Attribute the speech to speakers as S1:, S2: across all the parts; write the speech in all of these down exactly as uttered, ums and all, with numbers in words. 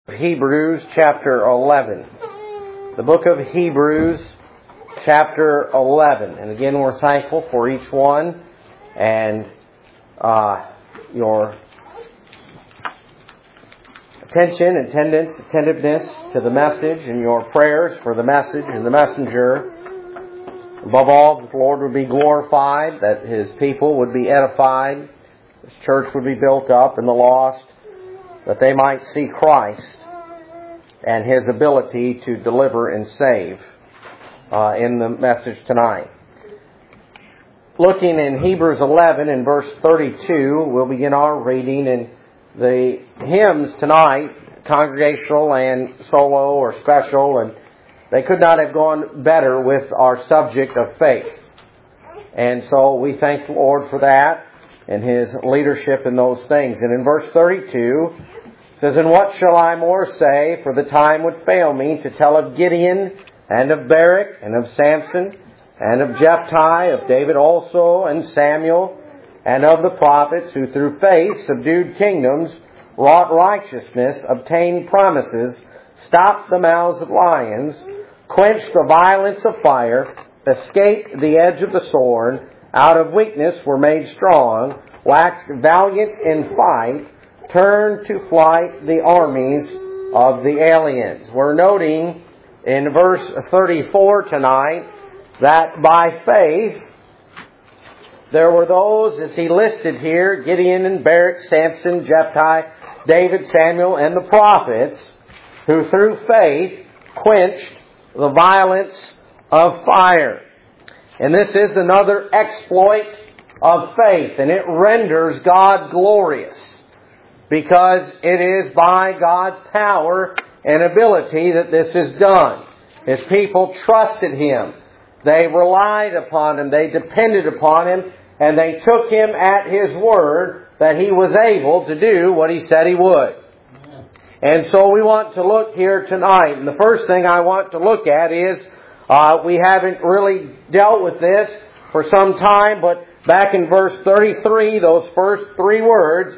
S1: Hebrews chapter eleven. The book of Hebrews chapter eleven. And again, we're thankful for each one and uh, your attention, attendance, attentiveness to the message, and your prayers for the message and the messenger. Above all, that the Lord would be glorified, that His people would be edified, His church would be built up, and the lost, that they might see Christ and His ability to deliver and save uh, in the message tonight. Looking in Hebrews eleven in verse thirty-two, we'll begin our reading. And the hymns tonight, congregational and solo or special, and they could not have gone better with our subject of faith. And so we thank the Lord for that and His leadership in those things. And in verse thirty-two, it says, "And what shall I more say? For the time would fail me to tell of Gideon, and of Barak, and of Samson, and of Jephthah, of David also, and Samuel, and of the prophets who through faith subdued kingdoms, wrought righteousness, obtained promises, stopped the mouths of lions, quenched the violence of fire, escaped the edge of the sword, out of weakness were made strong, waxed valiant in fight, turned to flight the armies of the aliens." We're noting in verse thirty-four tonight that by faith there were those, as he listed here, Gideon and Barak, Samson, Jephthah, David, Samuel, and the prophets, who through faith quenched the violence of fire. And this is another exploit of faith, and it renders God glorious, because it is by God's power and ability that this is done. His people trusted Him. They relied upon Him. They depended upon Him. And they took Him at His word that He was able to do what He said He would. And so we want to look here tonight. And the first thing I want to look at is, uh, we haven't really dealt with this for some time, but back in verse thirty-three, those first three words,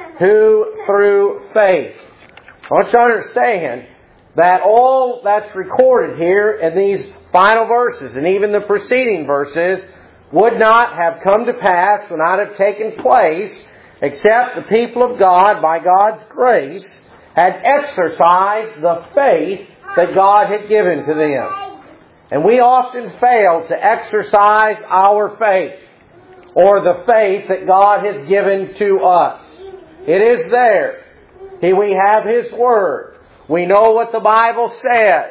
S1: who through faith. I want you to understand that all that's recorded here in these final verses, and even the preceding verses, would not have come to pass, would not have taken place, except the people of God, by God's grace, had exercised the faith that God had given to them. And we often fail to exercise our faith, or the faith that God has given to us. It is there. We have His Word. We know what the Bible says.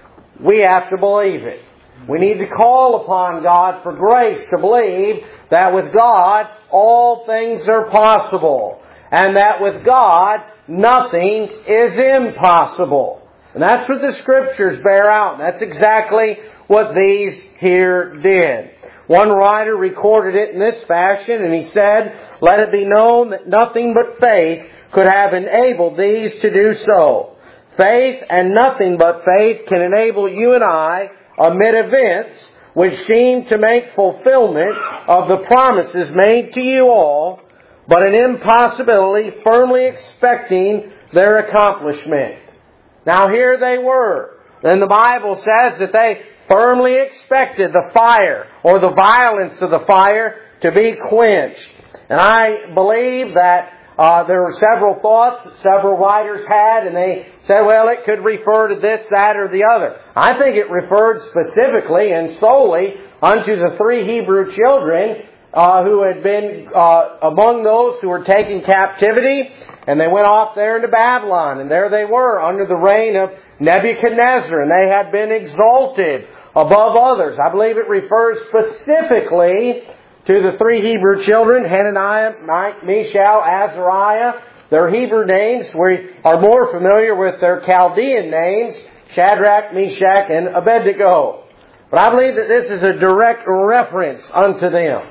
S1: We have to believe it. We need to call upon God for grace to believe that with God all things are possible, and that with God nothing is impossible. And that's what the Scriptures bear out. And that's exactly what these here did. One writer recorded it in this fashion, and he said, "Let it be known that nothing but faith could have enabled these to do so. Faith and nothing but faith can enable you and I, amid events which seem to make fulfillment of the promises made to you all, but an impossibility, firmly expecting their accomplishment." Now here they were. Then the Bible says that they firmly expected the fire, or the violence of the fire, to be quenched. And I believe that uh, there were several thoughts that several writers had, and they said, well, it could refer to this, that, or the other. I think it referred specifically and solely unto the three Hebrew children uh, who had been uh, among those who were taken captivity, and they went off there into Babylon, and there they were under the reign of Nebuchadnezzar, and they had been exalted above others. I believe it refers specifically to the three Hebrew children, Hananiah, Mishael, Azariah. Their Hebrew names, we are more familiar with their Chaldean names, Shadrach, Meshach, and Abednego. But I believe that this is a direct reference unto them.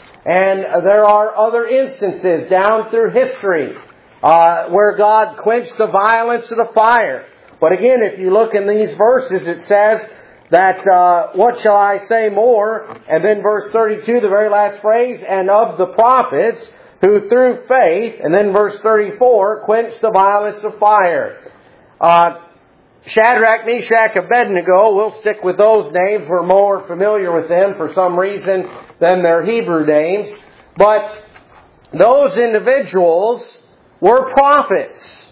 S1: And there are other instances down through history uh, where God quenched the violence of the fire. But again, if you look in these verses, it says that, uh, what shall I say more? And then verse thirty-two, the very last phrase, and of the prophets, who through faith, and then verse thirty-four, quenched the violence of fire. Uh, Shadrach, Meshach, Abednego, we'll stick with those names. We're more familiar with them for some reason than their Hebrew names. But those individuals were prophets.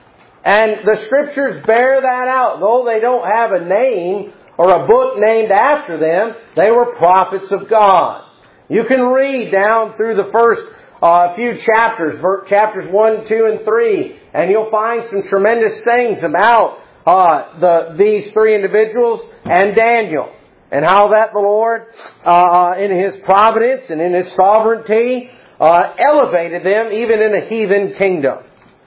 S1: And the Scriptures bear that out. Though they don't have a name or a book named after them, they were prophets of God. You can read down through the first uh, few chapters, chapters one, two, and three, and you'll find some tremendous things about uh, the these three individuals and Daniel, and how that the Lord, uh, in His providence and in His sovereignty, uh, elevated them even in a heathen kingdom.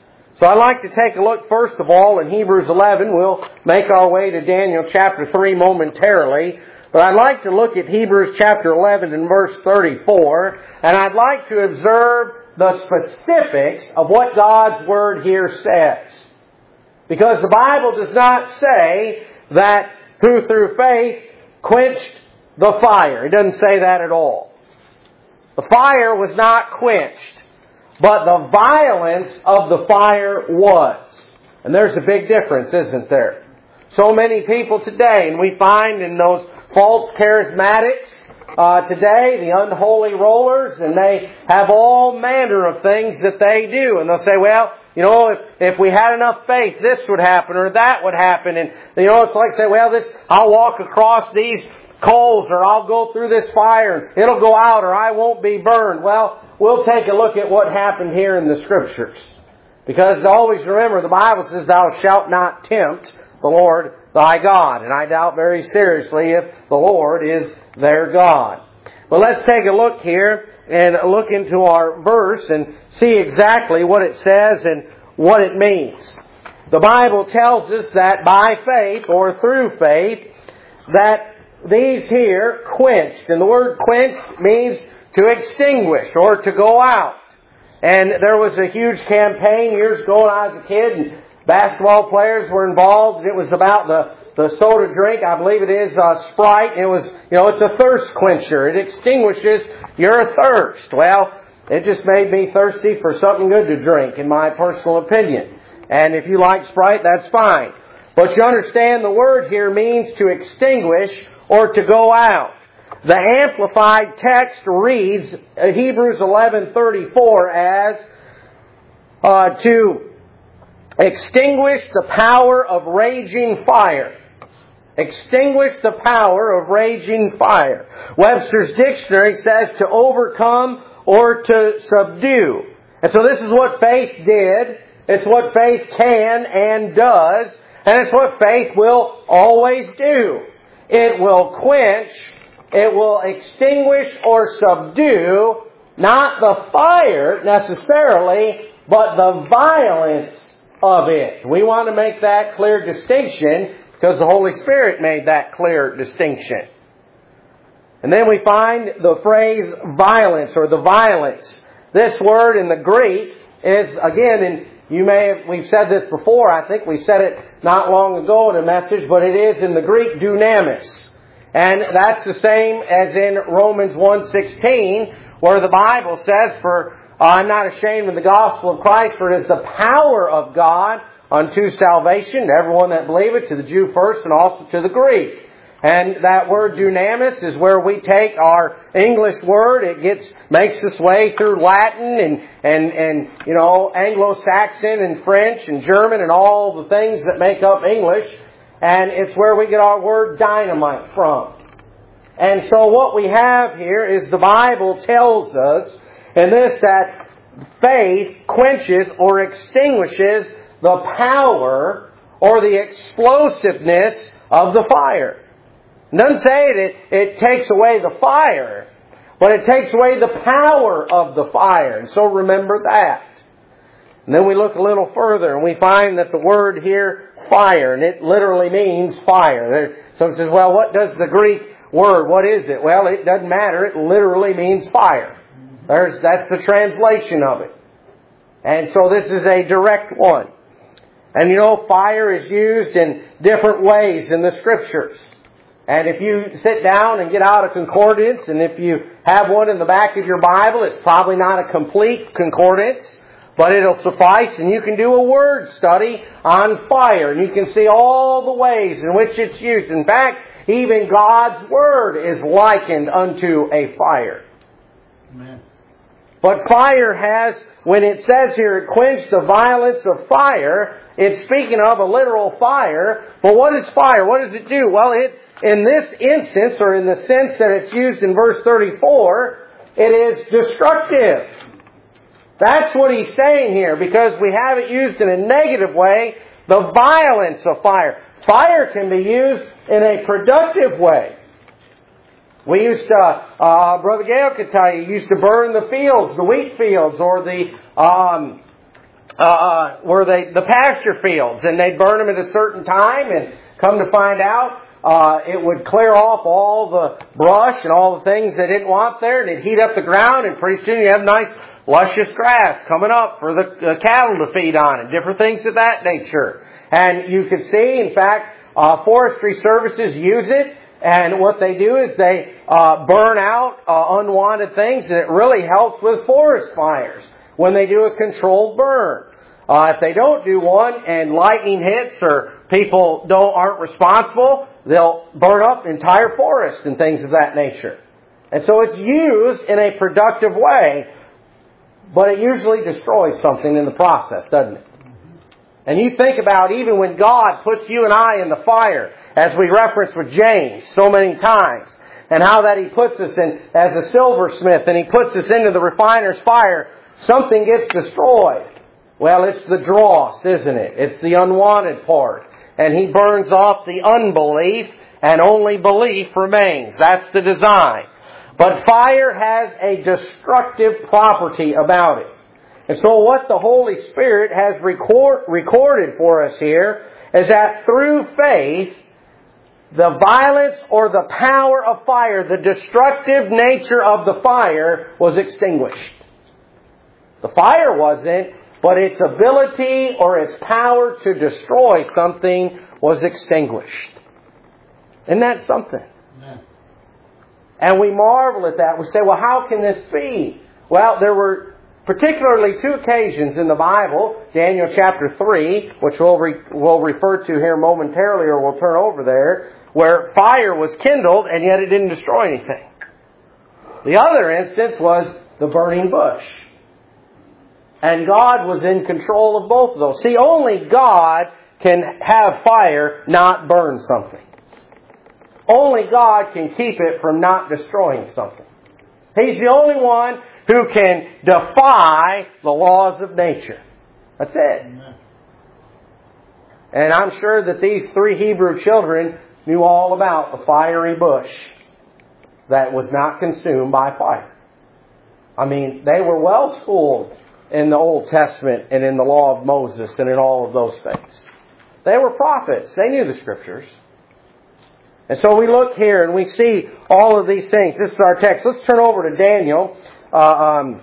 S1: So I'd like to take a look first of all in Hebrews eleven. We'll make our way to Daniel chapter three momentarily. But I'd like to look at Hebrews chapter eleven and verse thirty-four. And I'd like to observe the specifics of what God's Word here says. Because the Bible does not say that who through faith quenched the fire. It doesn't say that at all. The fire was not quenched, but the violence of the fire was. And there's a big difference, isn't there? So many people today, and we find in those false charismatics uh, today, the unholy rollers, and they have all manner of things that they do. And they'll say, well, you know, if, if we had enough faith, this would happen or that would happen. And, you know, it's like say, well, this, I'll walk across these coals or I'll go through this fire and it'll go out or I won't be burned. Well, we'll take a look at what happened here in the Scriptures. Because always remember, the Bible says, thou shalt not tempt the Lord thy God. And I doubt very seriously if the Lord is their God. But let's take a look here and look into our verse and see exactly what it says and what it means. The Bible tells us that by faith or through faith, that these here quenched. And the word quenched means to extinguish or to go out. And there was a huge campaign years ago when I was a kid, and basketball players were involved. It was about the, the soda drink. I believe it is uh, Sprite. It was, you know, it's a thirst quencher. It extinguishes your thirst. Well, it just made me thirsty for something good to drink, in my personal opinion. And if you like Sprite, that's fine. But you understand the word here means to extinguish or to go out. The Amplified text reads Hebrews eleven thirty-four as uh, to extinguish the power of raging fire. Extinguish the power of raging fire. Webster's Dictionary says to overcome or to subdue. And so this is what faith did. It's what faith can and does. And it's what faith will always do. It will quench, it will extinguish or subdue, not the fire necessarily, but the violence of it. We want to make that clear distinction because the Holy Spirit made that clear distinction. And then we find the phrase violence or the violence. This word in the Greek is, again, in, you may have, we've said this before, I think we said it not long ago in a message, but it is in the Greek dunamis. And that's the same as in Romans one sixteen, where the Bible says, for uh, I'm not ashamed of the gospel of Christ, for it is the power of God unto salvation, to everyone that believeth, to the Jew first and also to the Greek. And that word dunamis is where we take our English word. It gets makes its way through Latin and, and, and you know, Anglo-Saxon and French and German and all the things that make up English. And it's where we get our word dynamite from. And so what we have here is the Bible tells us in this that faith quenches or extinguishes the power or the explosiveness of the fire. It doesn't say that it takes away the fire, but it takes away the power of the fire. And so remember that. And then we look a little further and we find that the word here, fire, and it literally means fire. Someone says, well, what does the Greek word, what is it? Well, it doesn't matter. It literally means fire. There's, that's the translation of it. And so this is a direct one. And you know, fire is used in different ways in the Scriptures. And if you sit down and get out a concordance, and if you have one in the back of your Bible, it's probably not a complete concordance. but it'll suffice, and you can do a word study on fire, and you can see all the ways in which it's used. In fact, even God's Word is likened unto a fire.
S2: Amen.
S1: But fire has, when it says here, it quenched the violence of fire, it's speaking of a literal fire. But what is fire? What does it do? Well, it, in this instance, or in the sense that it's used in verse thirty-four, it is destructive. That's what he's saying here, because we have it used in a negative way, the violence of fire. Fire can be used in a productive way. We used to, uh, Brother Gale could tell you, used to burn the fields, the wheat fields, or the, um, uh, were they, the pasture fields, and they'd burn them at a certain time, and come to find out, uh, it would clear off all the brush and all the things they didn't want there, and it'd heat up the ground, and pretty soon you have nice, luscious grass coming up for the uh, cattle to feed on, and different things of that nature. And you can see, in fact, uh, forestry services use it. And what they do is they uh, burn out uh, unwanted things, and it really helps with forest fires when they do a controlled burn. Uh, if they don't do one and lightning hits or people don't aren't responsible, they'll burn up entire forests and things of that nature. And so it's used in a productive way, but it usually destroys something in the process, doesn't it? And you think about even when God puts you and I in the fire, as we referenced with James so many times, and how that He puts us in as a silversmith, and He puts us into the refiner's fire, something gets destroyed. Well, it's the dross, isn't it? It's the unwanted part. And He burns off the unbelief, and only belief remains. That's the design. But fire has a destructive property about it. And so what the Holy Spirit has record, recorded for us here is that through faith, the violence or the power of fire, the destructive nature of the fire was extinguished. The fire wasn't, but its ability or its power to destroy something was extinguished. Isn't that something?
S2: Amen.
S1: And we marvel at that. We say, well, how can this be? Well, there were particularly two occasions in the Bible, Daniel chapter three, which we'll, re- we'll refer to here momentarily, or we'll turn over there, where fire was kindled and yet it didn't destroy anything. The other instance was the burning bush. And God was in control of both of those. See, only God can have fire not burn something. Only God can keep it from not destroying something. He's the only one who can defy the laws of nature. That's it. Amen. And I'm sure that these three Hebrew children knew all about the fiery bush that was not consumed by fire. I mean, they were well schooled in the Old Testament and in the law of Moses and in all of those things. They were prophets. They knew the Scriptures. And so we look here and we see all of these things. This is our text. Let's turn over to Daniel uh, um,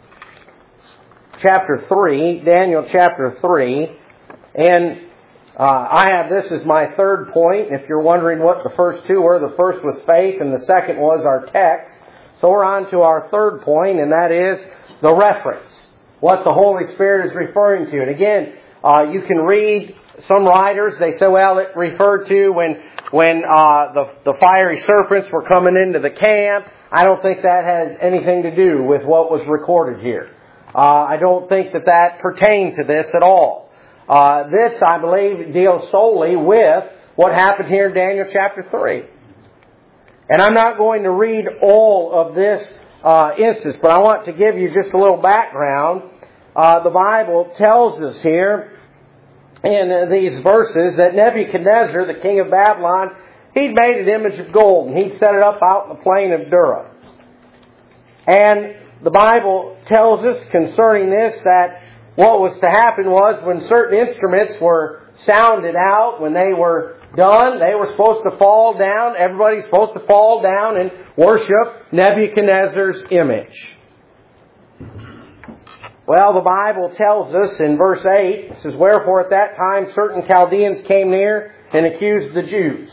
S1: chapter three. Daniel chapter three. And uh, I have this as my third point. If you're wondering what the first two were, the first was faith and the second was our text. So we're on to our third point, and that is the reference. What the Holy Spirit is referring to. And again, uh, you can read some writers, they say, well, it referred to when when uh, the, the fiery serpents were coming into the camp. I don't think that had anything to do with what was recorded here. Uh, I don't think that that pertained to this at all. Uh, this, I believe, deals solely with what happened here in Daniel chapter three. And I'm not going to read all of this uh, instance, but I want to give you just a little background. Uh, the Bible tells us here in these verses that Nebuchadnezzar, the king of Babylon, he'd made an image of gold and he'd set it up out in the plain of Dura. And the Bible tells us concerning this that what was to happen was when certain instruments were sounded out, when they were done, they were supposed to fall down. Everybody's supposed to fall down and worship Nebuchadnezzar's image. Well, the Bible tells us in verse eight, it says, wherefore at that time certain Chaldeans came near and accused the Jews.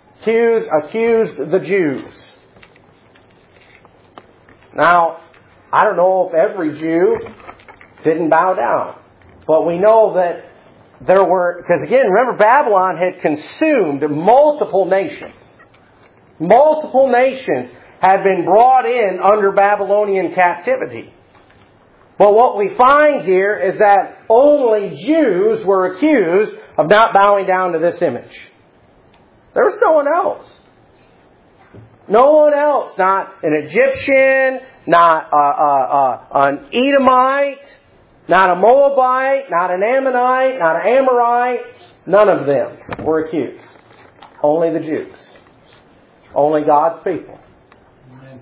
S1: Accused, accused the Jews. Now, I don't know if every Jew didn't bow down. But we know that there were, because again, remember Babylon had consumed multiple nations. Multiple nations had been brought in under Babylonian captivity. But what we find here is that only Jews were accused of not bowing down to this image. There was no one else. No one else. Not an Egyptian, not uh, uh, uh, an Edomite, not a Moabite, not an Ammonite, not an Amorite. None of them were accused. Only the Jews. Only God's people. Amen.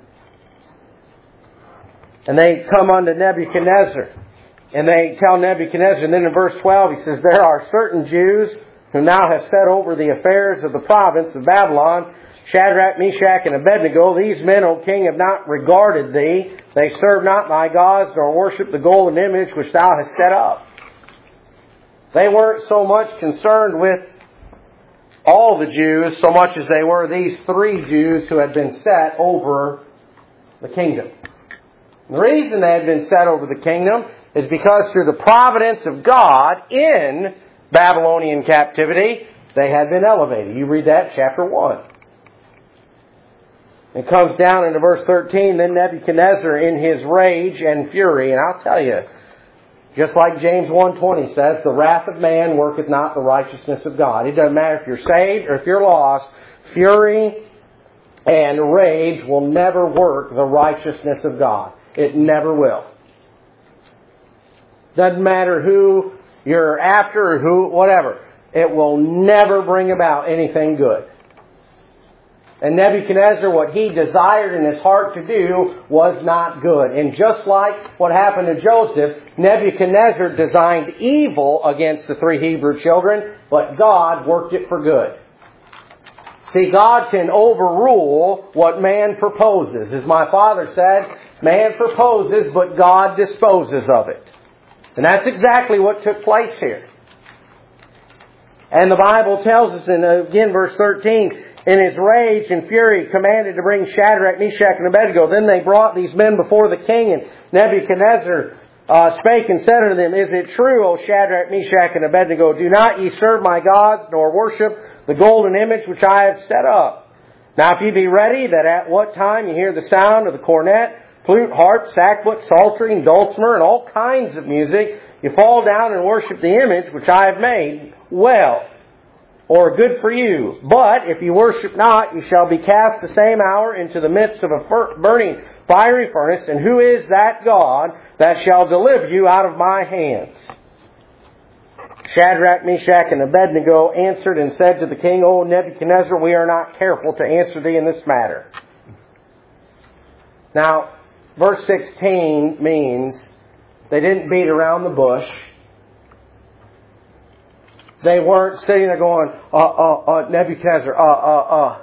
S1: And they come unto Nebuchadnezzar. And they tell Nebuchadnezzar, and then in verse twelve he says, there are certain Jews who now have set over the affairs of the province of Babylon, Shadrach, Meshach, and Abednego. These men, O king, have not regarded thee. They serve not thy gods, nor worship the golden image which thou hast set up. They weren't so much concerned with all the Jews so much as they were these three Jews who had been set over the kingdom. The reason they had been set over the kingdom is because through the providence of God in Babylonian captivity, they had been elevated. You read that in chapter one. It comes down into verse thirteen, then Nebuchadnezzar in his rage and fury, and I'll tell you, just like James one twenty says, the wrath of man worketh not the righteousness of God. It doesn't matter if you're saved or if you're lost, fury and rage will never work the righteousness of God. It never will. Doesn't matter who you're after or who, whatever. It will never bring about anything good. And Nebuchadnezzar, what he desired in his heart to do was not good. And just like what happened to Joseph, Nebuchadnezzar designed evil against the three Hebrew children, but God worked it for good. See, God can overrule what man proposes. As my father said, man proposes, but God disposes of it. And that's exactly what took place here. And the Bible tells us in, again, verse thirteen, in his rage and fury commanded to bring Shadrach, Meshach, and Abednego. Then they brought these men before the king, and Nebuchadnezzar uh, spake and said unto them, is it true, O Shadrach, Meshach, and Abednego, do not ye serve my gods, nor worship the golden image which I have set up? Now if ye be ready, that at what time you hear the sound of the cornet, flute, harp, sackbut, psaltery, and dulcimer, and all kinds of music, you fall down and worship the image which I have made, well, or good for you. But if you worship not, you shall be cast the same hour into the midst of a burning fiery furnace. And who is that God that shall deliver you out of my hands? Shadrach, Meshach, and Abednego answered and said to the king, O Nebuchadnezzar, we are not careful to answer thee in this matter. Now, verse sixteen means they didn't beat around the bush. They weren't sitting there going, uh, uh, uh, Nebuchadnezzar, uh, uh, uh.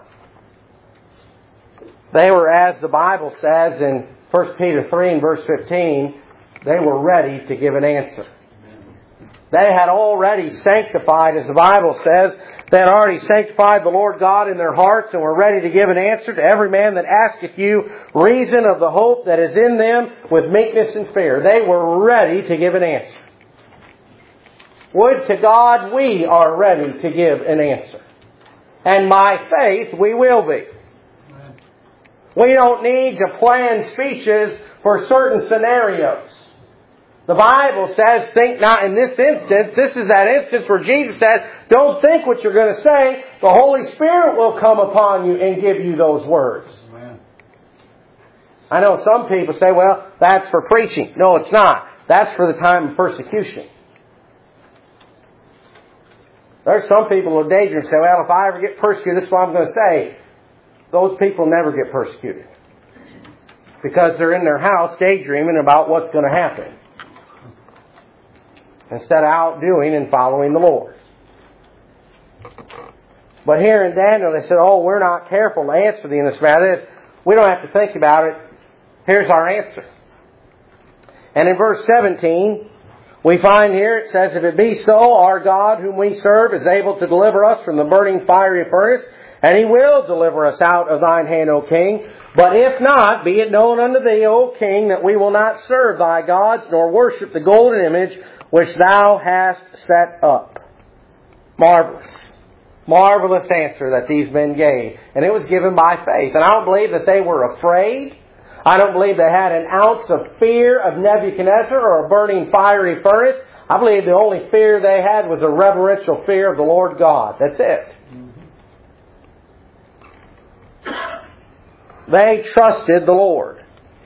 S1: They were, as the Bible says in First Peter three and verse fifteen, they were ready to give an answer. They had already sanctified, as the Bible says, they had already sanctified the Lord God in their hearts and were ready to give an answer to every man that asketh you reason of the hope that is in them with meekness and fear. They were ready to give an answer. Would to God we are ready to give an answer. And by faith we will be. We don't need to plan speeches for certain scenarios. The Bible says, think not in this instance. This is that instance where Jesus says, don't think what you're going to say. The Holy Spirit will come upon you and give you those words. Amen. I know some people say, well, that's for preaching. No, it's not. That's for the time of persecution. There's some people who daydream and say, well, if I ever get persecuted, this is what I'm going to say. Those people never get persecuted. Because they're in their house daydreaming about what's going to happen. Instead of out doing and following the Lord. But here in Daniel, they said, oh, we're not careful to answer thee in this matter. We don't have to think about it. Here's our answer. And in verse seventeen, we find here, it says, if it be so, our God whom we serve is able to deliver us from the burning fiery furnace And He will deliver us out of thine hand, O king. But if not, be it known unto thee, O king, that we will not serve thy gods, nor worship the golden image which thou hast set up. Marvelous. Marvelous answer that these men gave. And it was given by faith. And I don't believe that they were afraid. I don't believe they had an ounce of fear of Nebuchadnezzar or a burning fiery furnace. I believe the only fear they had was a reverential fear of the Lord God. That's it. They trusted the Lord.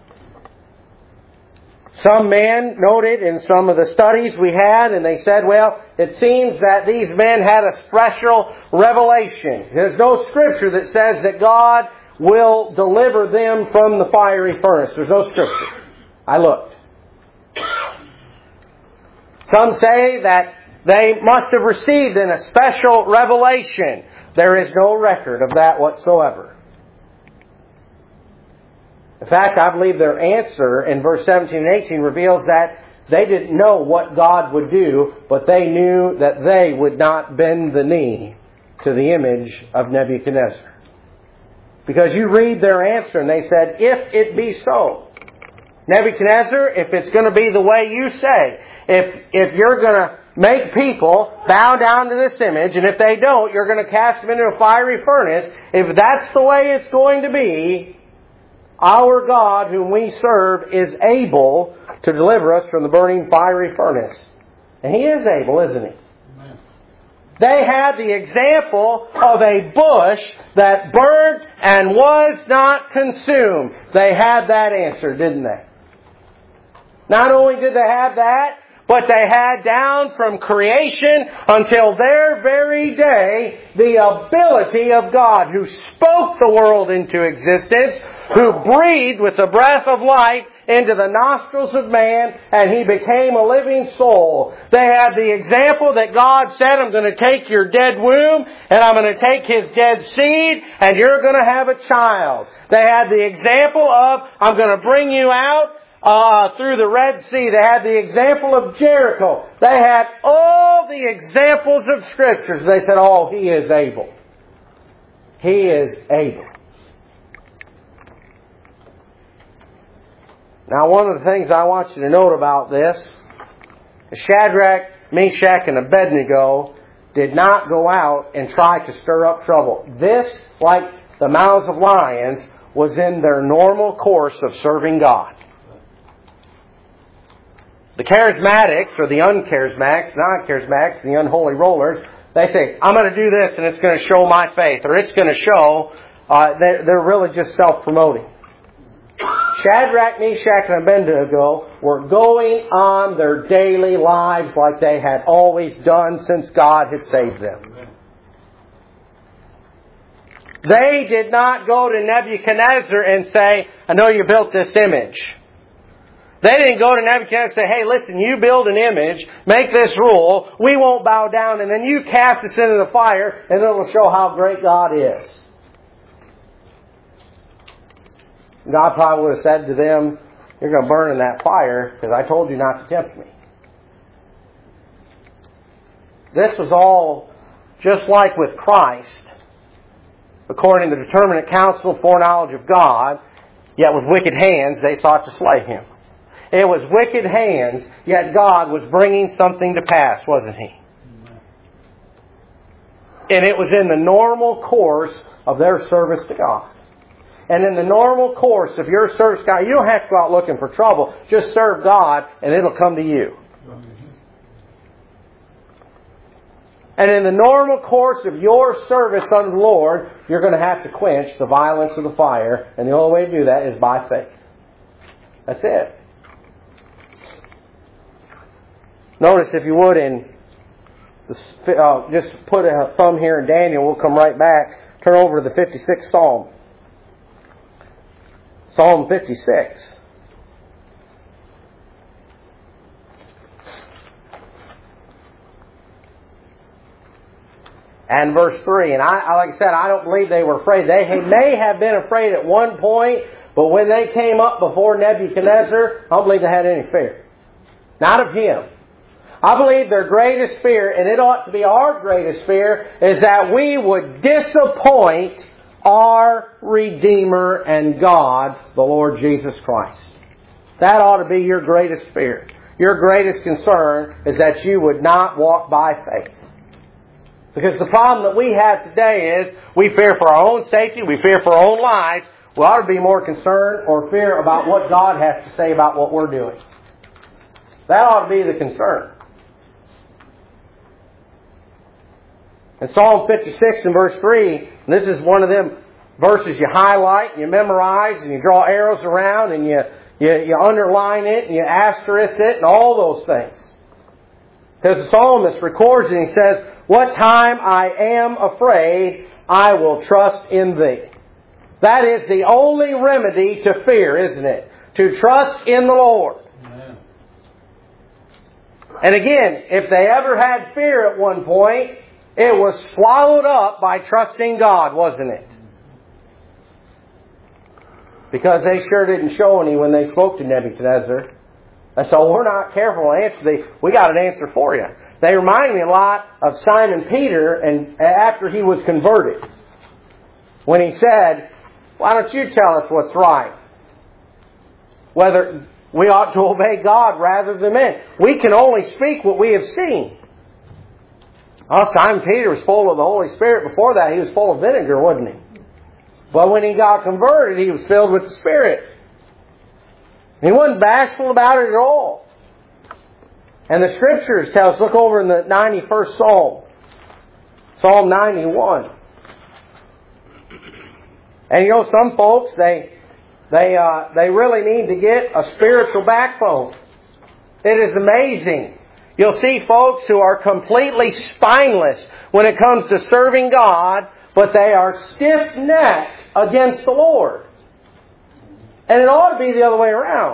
S1: Some men noted in some of the studies we had, and they said, well, it seems that these men had a special revelation. There's no scripture that says that God will deliver them from the fiery furnace. There's no scripture. I looked. Some say that they must have received in a special revelation. There is no record of that whatsoever. In fact, I believe their answer in verse seventeen and eighteen reveals that they didn't know what God would do, but they knew that they would not bend the knee to the image of Nebuchadnezzar. Because you read their answer and they said, if it be so, Nebuchadnezzar, if it's going to be the way you say, if if you're going to make people bow down to this image, and if they don't, you're going to cast them into a fiery furnace, if that's the way it's going to be, our God, whom we serve, is able to deliver us from the burning fiery furnace. And He is able, isn't He? Amen. They had the example of a bush that burnt and was not consumed. They had that answer, didn't they? Not only did they have that, but they had down from creation until their very day the ability of God, who spoke the world into existence, who breathed with the breath of life into the nostrils of man, and he became a living soul. They had the example that God said, I'm going to take your dead womb, and I'm going to take his dead seed, and you're going to have a child. They had the example of, I'm going to bring you out Uh, through the Red Sea. They had the example of Jericho. They had all the examples of Scriptures. They said, oh, He is able. He is able. Now, one of the things I want you to note about this is Shadrach, Meshach, and Abednego did not go out and try to stir up trouble. This, like the mouths of lions, was in their normal course of serving God. The charismatics, or the uncharismatics, non-charismatics, the unholy rollers, they say, I'm going to do this and it's going to show my faith. Or it's going to show, uh, they're, they're really just self-promoting. Shadrach, Meshach, and Abednego were going on their daily lives like they had always done since God had saved them. They did not go to Nebuchadnezzar and say, I know you built this image. They didn't go to Nebuchadnezzar and say, hey, listen, you build an image, make this rule, we won't bow down, and then you cast us into the fire, and it'll show how great God is. God probably would have said to them, you're going to burn in that fire, because I told you not to tempt me. This was all just like with Christ, according to the determinate counsel and foreknowledge of God, yet with wicked hands they sought to slay Him. It was wicked hands, yet God was bringing something to pass, wasn't He? And it was in the normal course of their service to God. And in the normal course of your service to God, you don't have to go out looking for trouble. Just serve God and it'll come to you. And in the normal course of your service unto the Lord, you're going to have to quench the violence of the fire. And the only way to do that is by faith. That's it. Notice, if you would, in the, uh, just put a thumb here in Daniel. We'll come right back. Turn over to the fifty-sixth Psalm. Psalm fifty-six. And verse three. And I, like I said, I don't believe they were afraid. They may have been afraid at one point, but when they came up before Nebuchadnezzar, I don't believe they had any fear. Not of him. I believe their greatest fear, and it ought to be our greatest fear, is that we would disappoint our Redeemer and God, the Lord Jesus Christ. That ought to be your greatest fear. Your greatest concern is that you would not walk by faith. Because the problem that we have today is we fear for our own safety, we fear for our own lives. We ought to be more concerned or fear about what God has to say about what we're doing. That ought to be the concern. In Psalm fifty-six and verse three, and this is one of them verses you highlight and you memorize and you draw arrows around and you, you, you underline it and you asterisk it and all those things. Because the psalmist records and he says, "What time I am afraid, I will trust in Thee." That is the only remedy to fear, isn't it? To trust in the Lord. Amen. And again, if they ever had fear at one point, it was swallowed up by trusting God, wasn't it? Because they sure didn't show any when they spoke to Nebuchadnezzar. And so we're not careful to answer the, we got an answer for you. They remind me a lot of Simon Peter and after he was converted. When he said, "Why don't you tell us what's right? Whether we ought to obey God rather than men. We can only speak what we have seen." Oh, Simon Peter was full of the Holy Spirit. Before that, he was full of vinegar, wasn't he? But when he got converted, he was filled with the Spirit. He wasn't bashful about it at all. And the Scriptures tell us, look over in the ninety-first Psalm. Psalm ninety-one. And you know, some folks, they they uh, they really need to get a spiritual backbone. It is amazing. You'll see folks who are completely spineless when it comes to serving God, but they are stiff-necked against the Lord. And it ought to be the other way around.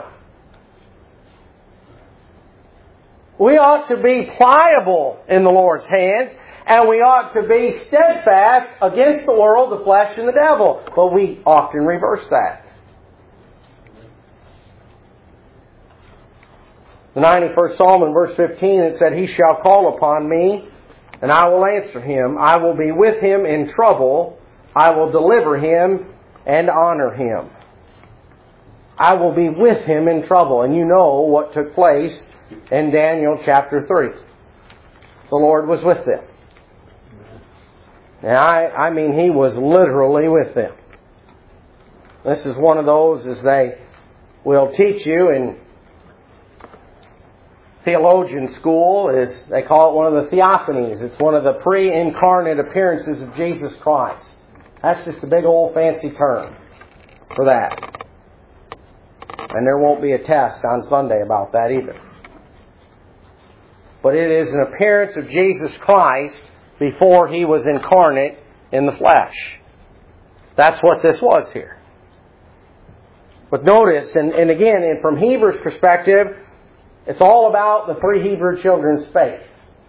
S1: We ought to be pliable in the Lord's hands, and we ought to be steadfast against the world, the flesh, and the devil. But we often reverse that. The ninety-first Psalm in verse fifteen, it said, "He shall call upon me, and I will answer him. I will be with him in trouble. I will deliver him and honor him." I will be with him in trouble. And you know what took place in Daniel chapter three. The Lord was with them. And I, I mean, He was literally with them. This is one of those, as they will teach you in theologian school, is they call it one of the theophanies. It's one of the pre-incarnate appearances of Jesus Christ. That's just a big old fancy term for that. And there won't be a test on Sunday about that either. But it is an appearance of Jesus Christ before He was incarnate in the flesh. That's what this was here. But notice, and, and again, and from Hebrews' perspective, it's all about the three Hebrew children's faith.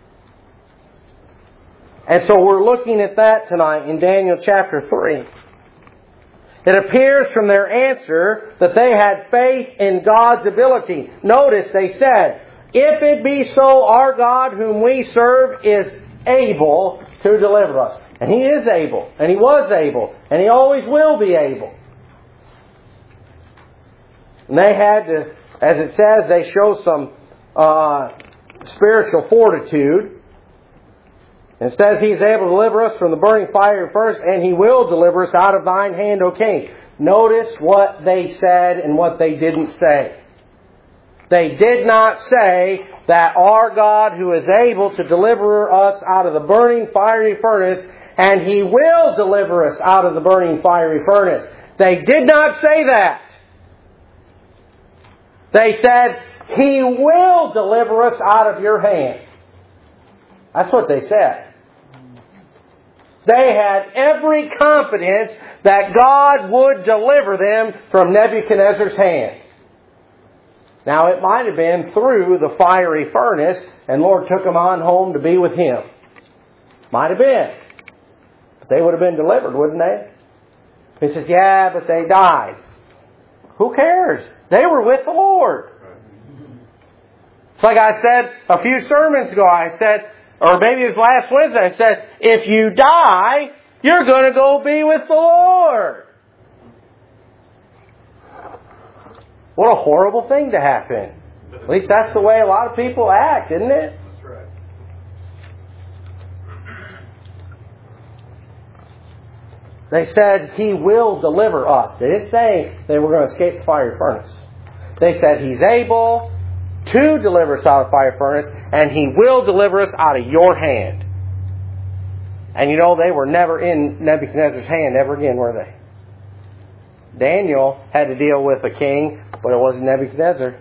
S1: And so we're looking at that tonight in Daniel chapter three. It appears from their answer that they had faith in God's ability. Notice they said, "If it be so, our God whom we serve is able to deliver us." And He is able. And He was able. And He always will be able. And they had to, as it says, they show some uh, spiritual fortitude. It says He's able to deliver us from the burning fire first, and He will deliver us out of thine hand, O King. Notice what they said and what they didn't say. They did not say that our God who is able to deliver us out of the burning fiery furnace, and He will deliver us out of the burning fiery furnace. They did not say that. They said, He will deliver us out of your hand. That's what they said. They had every confidence that God would deliver them from Nebuchadnezzar's hand. Now, it might have been through the fiery furnace, and Lord took them on home to be with Him. Might have been. But they would have been delivered, wouldn't they? He says, yeah, but they died. Who cares? They were with the Lord. It's like I said a few sermons ago. I said, or maybe it was last Wednesday, I said, if you die, you're going to go be with the Lord. What a horrible thing to happen. At least that's the way a lot of people act, isn't it?
S2: That's right.
S1: They said, He will deliver us. They didn't say they were going to escape the fiery furnace. They said, He's able to deliver us out of the fiery furnace, and He will deliver us out of your hand. And you know, they were never in Nebuchadnezzar's hand ever again, were they? Daniel had to deal with a king, but it wasn't Nebuchadnezzar.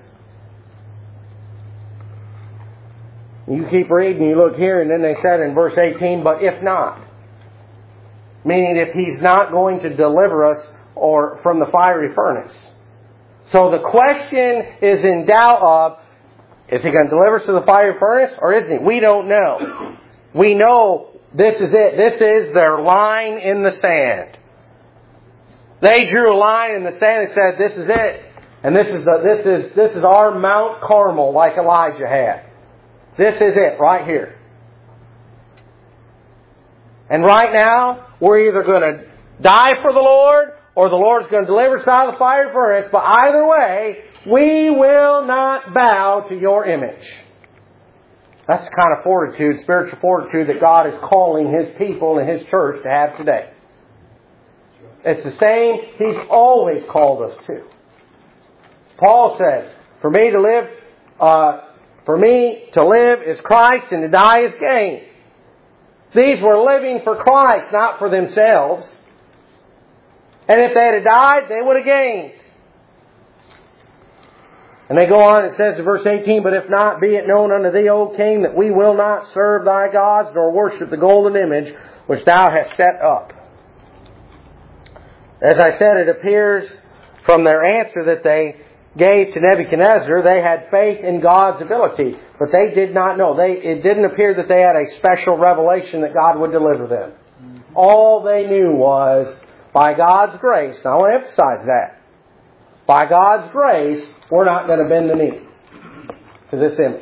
S1: You keep reading, you look here, and then they said in verse eighteen, but if not. Meaning if He's not going to deliver us or from the fiery furnace. So the question is in doubt of, is He going to deliver us to the fiery furnace or isn't He? We don't know. We know this is it. This is their line in the sand. They drew a line in the sand and said, this is it. And this is the, this is this is our Mount Carmel like Elijah had. This is it right here. And right now, we're either going to die for the Lord or the Lord's going to deliver us out of the fiery furnace. But either way, we will not bow to your image. That's the kind of fortitude, spiritual fortitude that God is calling His people and His church to have today. It's the same He's always called us to. Paul said, for me to live, uh, for me to live is Christ and to die is gain. These were living for Christ, not for themselves. And if they had died, they would have gained. And they go on, it says in verse eighteen, but if not, be it known unto thee, O king, that we will not serve thy gods, nor worship the golden image which thou hast set up. As I said, it appears from their answer that they gave to Nebuchadnezzar, they had faith in God's ability, but they did not know. They, it didn't appear that they had a special revelation that God would deliver them. Mm-hmm. All they knew was, by God's grace, and I want to emphasize that, by God's grace, we're not going to bend the knee to this image.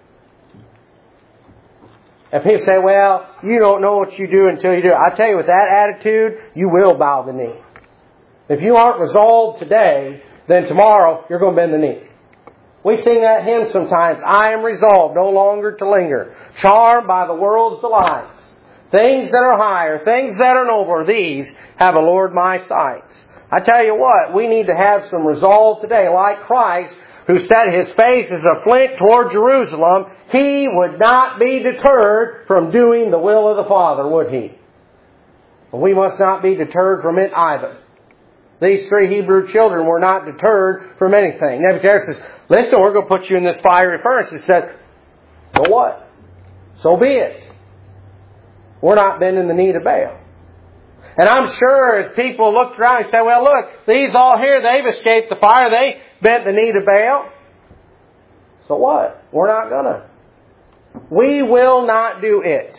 S1: And people say, well, you don't know what you do until you do it. I tell you, with that attitude, you will bow the knee. If you aren't resolved today, then tomorrow you're going to bend the knee. We sing that hymn sometimes. I am resolved no longer to linger, charmed by the world's delights. Things that are higher, things that are nobler, these have allured my sights. I tell you what, we need to have some resolve today, like Christ, who set His face as a flint toward Jerusalem. He would not be deterred from doing the will of the Father, would He? We must not be deterred from it either. These three Hebrew children were not deterred from anything. Nebuchadnezzar says, listen, we're going to put you in this fiery furnace. He said, so what? So be it. We're not bending the knee to Baal. And I'm sure as people looked around and said, well, look, these all here, they've escaped the fire. They bent the knee to Baal. So what? We're not going to. We will not do it.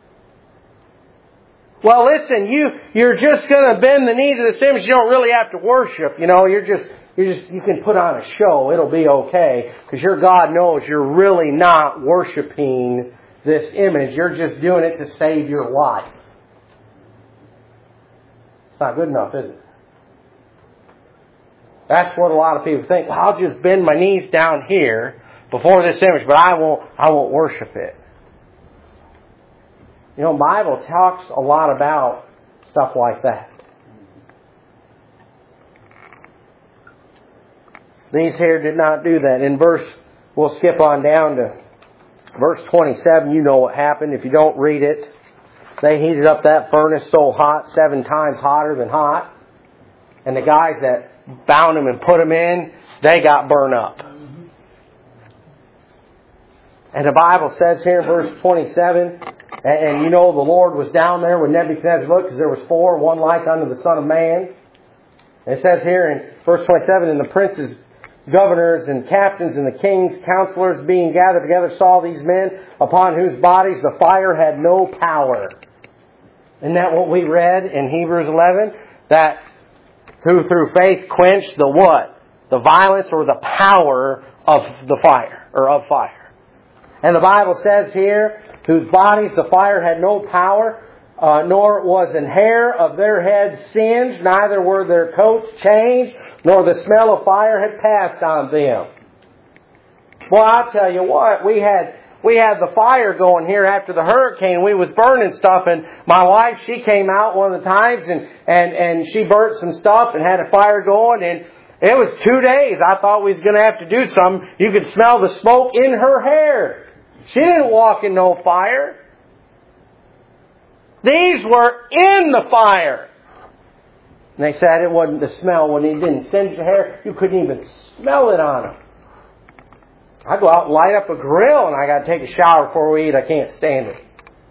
S1: Well, listen, you, you're just going to bend the knee to this image. You don't really have to worship. You know, you're just, you're just, you can put on a show. It'll be okay. Because your God knows you're really not worshiping this image. You're just doing it to save your life. It's not good enough, is it? That's what a lot of people think. Well, I'll just bend my knees down here before this image, but I won't, I won't worship it. You know, the Bible talks a lot about stuff like that. These here did not do that. In verse, we'll skip on down to verse twenty-seven. You know what happened if you don't read it. They heated up that furnace so hot, seven times hotter than hot. And the guys that bound them and put them in, they got burned up. And the Bible says here in verse twenty-seven, and, and you know the Lord was down there when Nebuchadnezzar looked, because there was four, one like unto the Son of Man. And it says here in verse twenty-seven, and the princes, governors, and captains, and the king's counselors being gathered together saw these men, upon whose bodies the fire had no power. Isn't that what we read in Hebrews eleven? That who through faith quenched the what? The violence or the power of the fire, or of fire. And the Bible says here, whose bodies the fire had no power, uh, nor was an hair of their heads singed, neither were their coats changed, nor the smell of fire had passed on them. Well, I'll tell you what, we had we had the fire going here after the hurricane. We was burning stuff, and my wife, she came out one of the times, and, and, and she burnt some stuff and had a fire going, and it was two days. I thought we was going to have to do something. You could smell the smoke in her hair. She didn't walk in no fire. These were in the fire. And they said it wasn't the smell when he didn't singe the hair. You couldn't even smell it on them. I go out and light up a grill and I got to take a shower before we eat. I can't stand it.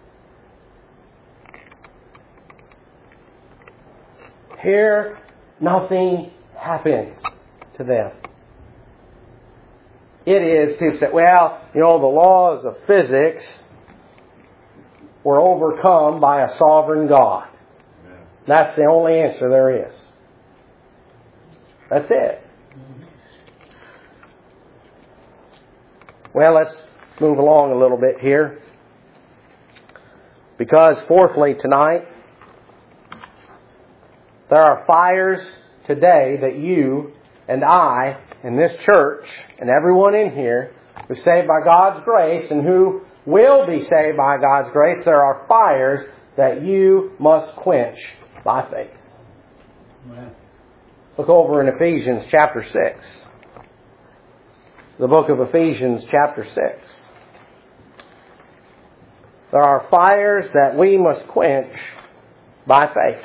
S1: Here, nothing happens to them. It is, people say, well, you know, the laws of physics were overcome by a sovereign God. That's the only answer there is. That's it. Well, let's move along a little bit here. Because fourthly tonight, there are fires today that you and I in this church and everyone in here who's saved by God's grace and who will be saved by God's grace, there are fires that you must quench by faith. Amen. Look over in Ephesians chapter six. The book of Ephesians chapter six. There are fires that we must quench by faith.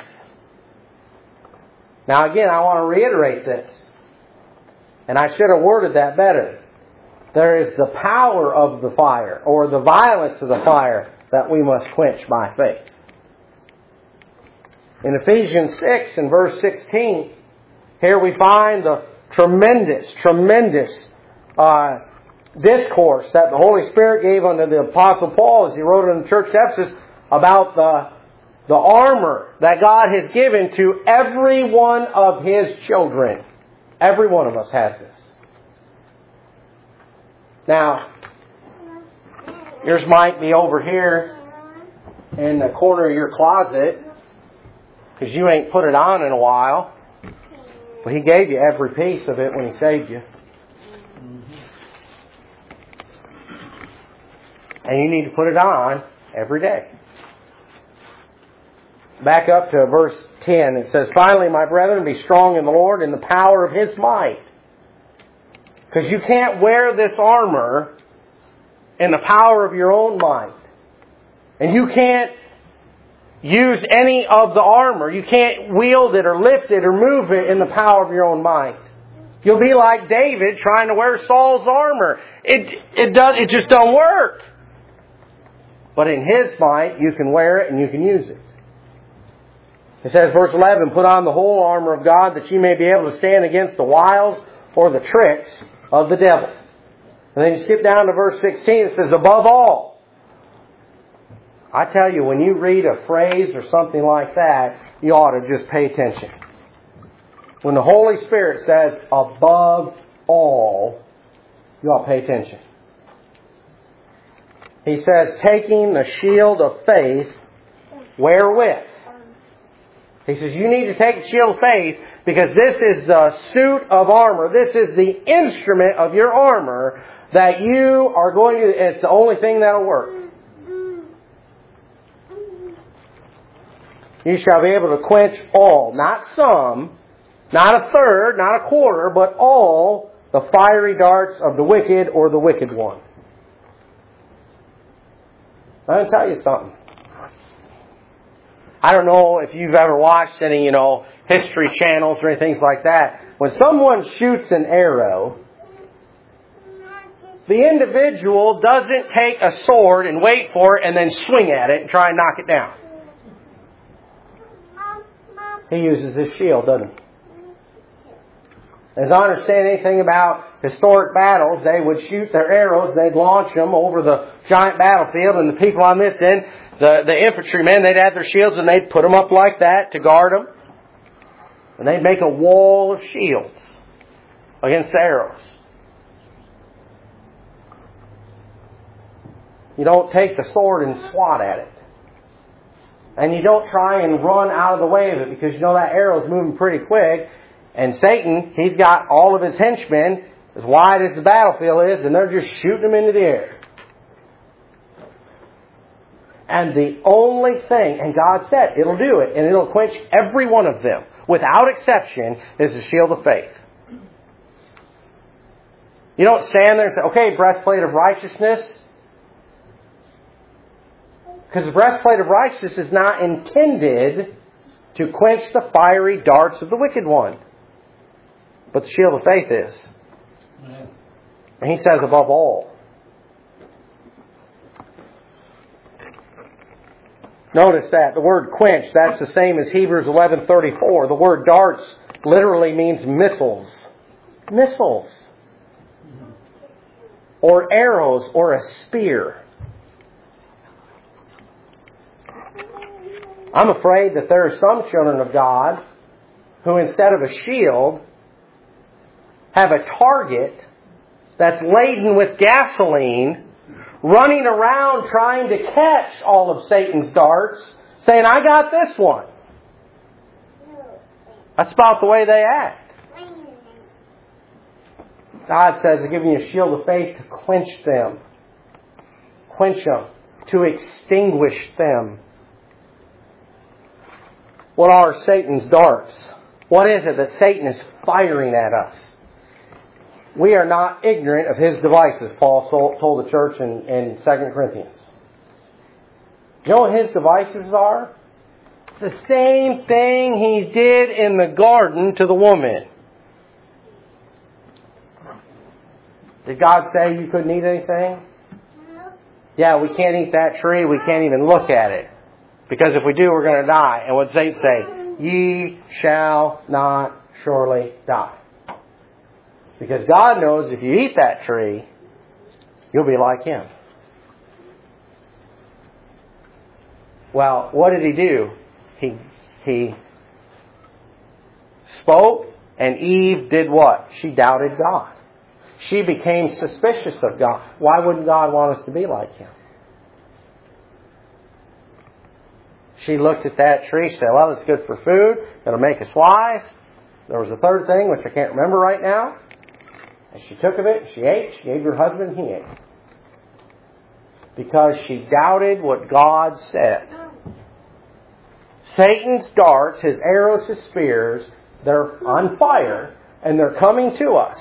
S1: Now again, I want to reiterate this. And I should have worded that better. There is the power of the fire, or the violence of the fire, that we must quench by faith. In Ephesians six and verse sixteen, here we find the tremendous, tremendous uh, discourse that the Holy Spirit gave unto the Apostle Paul as he wrote in the church of Ephesus about the, the armor that God has given to every one of His children. Every one of us has this. Now, yours might be over here in the corner of your closet because you ain't put it on in a while. But He gave you every piece of it when He saved you. And you need to put it on every day. Back up to verse ten. It says, finally, my brethren, be strong in the Lord in the power of His might. Because you can't wear this armor in the power of your own might. And you can't use any of the armor. You can't wield it or lift it or move it in the power of your own might. You'll be like David trying to wear Saul's armor. It, it, does, it just don't work. But in His might, you can wear it and you can use it. It says, verse eleven, put on the whole armor of God that you may be able to stand against the wiles or the tricks of the devil. And then you skip down to verse sixteen. It says, above all. I tell you, when you read a phrase or something like that, you ought to just pay attention. When the Holy Spirit says, above all, you ought to pay attention. He says, taking the shield of faith, wherewith? He says, you need to take the shield of faith because this is the suit of armor. This is the instrument of your armor that you are going to... It's the only thing that'll work. You shall be able to quench all, not some, not a third, not a quarter, but all the fiery darts of the wicked or the wicked one. I'm going to tell you something. I don't know if you've ever watched any, you know, history channels or anything like that. When someone shoots an arrow, the individual doesn't take a sword and wait for it and then swing at it and try and knock it down. He uses his shield, doesn't he? As I understand anything about historic battles, they would shoot their arrows, they'd launch them over the giant battlefield, and the people on this end, the, the infantrymen, they'd have their shields and they'd put them up like that to guard them. And they'd make a wall of shields against the arrows. You don't take the sword and swat at it. And you don't try and run out of the way of it because you know that arrow's moving pretty quick. And Satan, he's got all of his henchmen as wide as the battlefield is, and they're just shooting them into the air. And the only thing, and God said it'll do it, and it'll quench every one of them, without exception, is the shield of faith. You don't stand there and say, okay, breastplate of righteousness. Because the breastplate of righteousness is not intended to quench the fiery darts of the wicked one. But the shield of faith is. And he says above all. Notice that the word quench, that's the same as Hebrews eleven thirty-four. The word darts literally means missiles. Missiles. Or arrows or a spear. I'm afraid that there are some children of God who instead of a shield have a target that's laden with gasoline running around trying to catch all of Satan's darts, saying, I got this one. That's about the way they act. God says, I've given you a shield of faith to quench them. Quench them. To extinguish them. What are Satan's darts? What is it that Satan is firing at us? We are not ignorant of his devices, Paul told the church in, in Second Corinthians. You know what his devices are? It's the same thing he did in the garden to the woman. Did God say you couldn't eat anything? Yeah, we can't eat that tree. We can't even look at it. Because if we do, we're going to die. And what did Satan say? Ye shall not surely die. Because God knows if you eat that tree, you'll be like him. Well, what did he do? He, he spoke, and Eve did what? She doubted God. She became suspicious of God. Why wouldn't God want us to be like him? She looked at that tree, said, well, it's good for food. It'll make us wise. There was a third thing, which I can't remember right now. And she took of it, she ate, she gave her husband, he ate. Because she doubted what God said. Satan's darts, his arrows, his spears, they're on fire, and they're coming to us.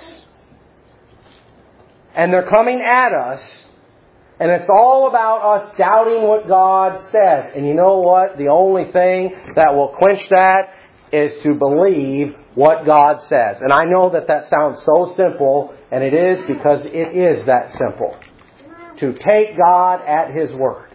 S1: And they're coming at us. And it's all about us doubting what God says. And you know what? The only thing that will quench that is to believe what God says. And I know that that sounds so simple, and it is because it is that simple. To take God at His word.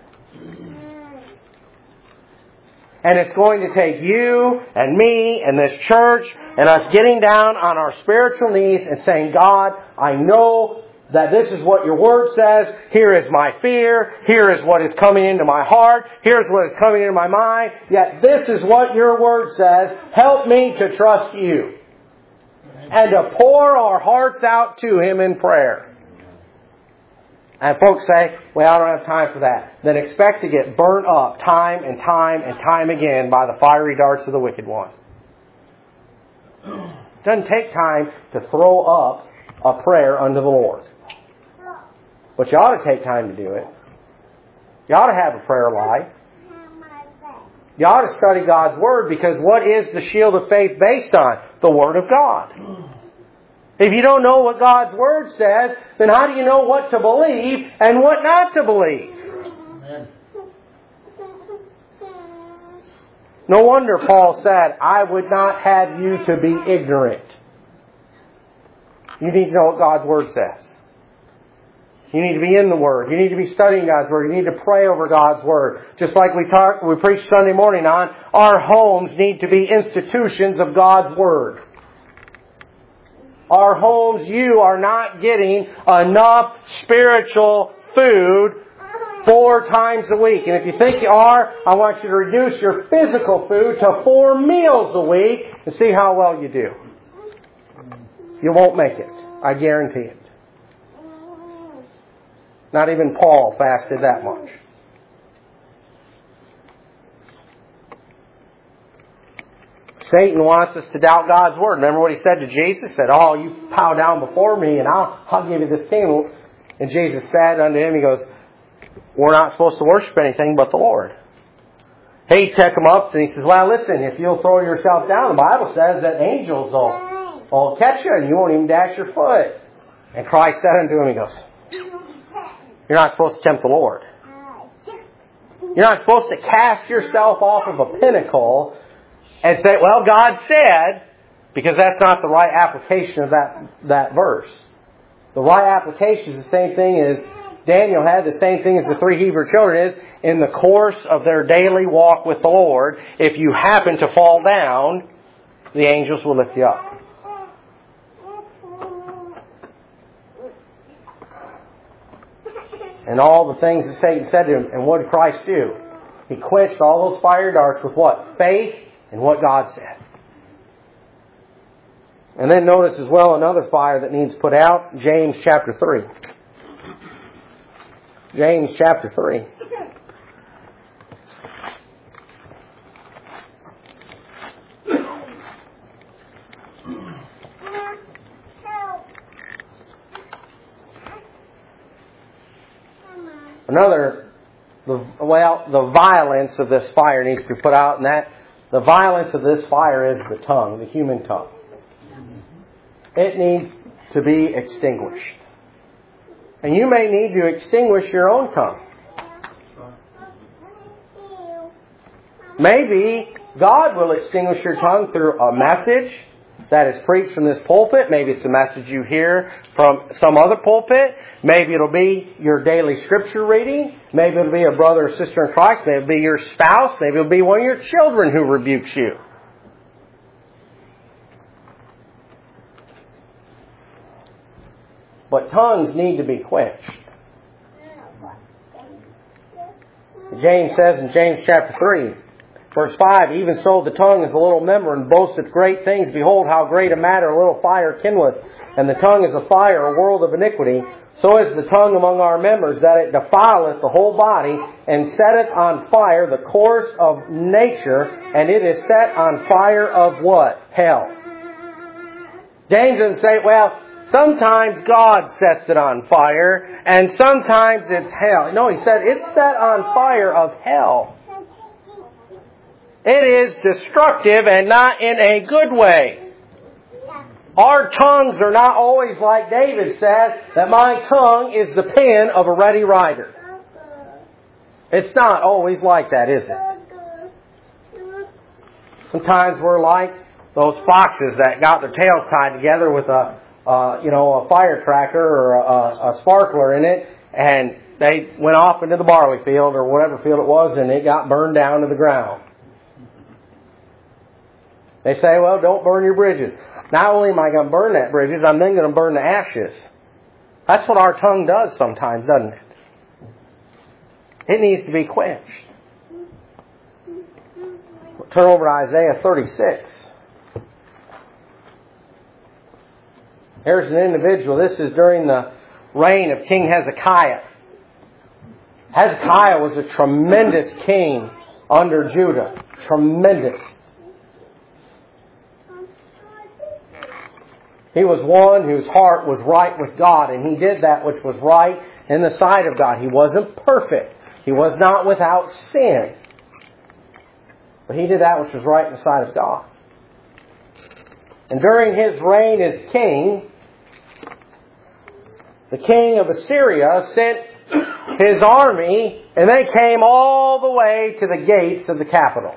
S1: And it's going to take you and me and this church and us getting down on our spiritual knees and saying, God, I know that this is what your word says. Here is my fear. Here is what is coming into my heart. Here's what is coming into my mind. Yet this is what your word says. Help me to trust you. And to pour our hearts out to Him in prayer. And folks say, well, I don't have time for that. Then expect to get burnt up time and time and time again by the fiery darts of the wicked one. It doesn't take time to throw up a prayer unto the Lord. But you ought to take time to do it. You ought to have a prayer life. You ought to study God's Word, because what is the shield of faith based on? The Word of God. If you don't know what God's Word says, then how do you know what to believe and what not to believe? Amen. No wonder Paul said, I would not have you to be ignorant. You need to know what God's Word says. You need to be in the Word. You need to be studying God's Word. You need to pray over God's Word. Just like we talk, we preached Sunday morning on, our homes need to be institutions of God's Word. Our homes, you are not getting enough spiritual food four times a week. And if you think you are, I want you to reduce your physical food to four meals a week and see how well you do. You won't make it. I guarantee it. Not even Paul fasted that much. Satan wants us to doubt God's Word. Remember what he said to Jesus? He said, oh, you bow down before me and I'll, I'll give you this kingdom. And Jesus said unto him, he goes, we're not supposed to worship anything but the Lord. He took him up and he says, well, listen, if you'll throw yourself down, the Bible says that angels will, will catch you and you won't even dash your foot. And Christ said unto him, he goes, you're not supposed to tempt the Lord. You're not supposed to cast yourself off of a pinnacle and say, well, God said, because that's not the right application of that, that verse. The right application is the same thing as Daniel had, the same thing as the three Hebrew children is, in the course of their daily walk with the Lord, if you happen to fall down, the angels will lift you up. And all the things that Satan said to him, and what did Christ do? He quenched all those fire darts with what? Faith and what God said. And then notice as well another fire that needs put out, James chapter three. James chapter three. Another, the, well, the violence of this fire needs to be put out, and that the violence of this fire is the tongue, the human tongue. It needs to be extinguished. And you may need to extinguish your own tongue. Maybe God will extinguish your tongue through a message that is preached from this pulpit. Maybe it's a message you hear from some other pulpit. Maybe it'll be your daily scripture reading. Maybe it'll be a brother or sister in Christ. Maybe it'll be your spouse. Maybe it'll be one of your children who rebukes you. But tongues need to be quenched. James says in James chapter three, verse five, even so the tongue is a little member and boasteth great things. Behold, how great a matter a little fire kindleth. And the tongue is a fire, a world of iniquity. So is the tongue among our members, that it defileth the whole body, and setteth on fire the course of nature, and it is set on fire of what? Hell. James doesn't say, well, sometimes God sets it on fire, and sometimes it's hell. No, he said it's set on fire of hell. It is destructive and not in a good way. Our tongues are not always like David said, that my tongue is the pen of a ready writer. It's not always like that, is it? Sometimes we're like those foxes that got their tails tied together with a, uh, you know, a firecracker or a, a sparkler in it, and they went off into the barley field or whatever field it was, and it got burned down to the ground. They say, well, don't burn your bridges. Not only am I going to burn that bridges, I'm then going to burn the ashes. That's what our tongue does sometimes, doesn't it? It needs to be quenched. Turn over to Isaiah thirty-six. Here's an individual. This is during the reign of King Hezekiah. Hezekiah was a tremendous king under Judah. Tremendous. He was one whose heart was right with God, and he did that which was right in the sight of God. He wasn't perfect. He was not without sin. But he did that which was right in the sight of God. And during his reign as king, the king of Assyria sent his army, and they came all the way to the gates of the capital.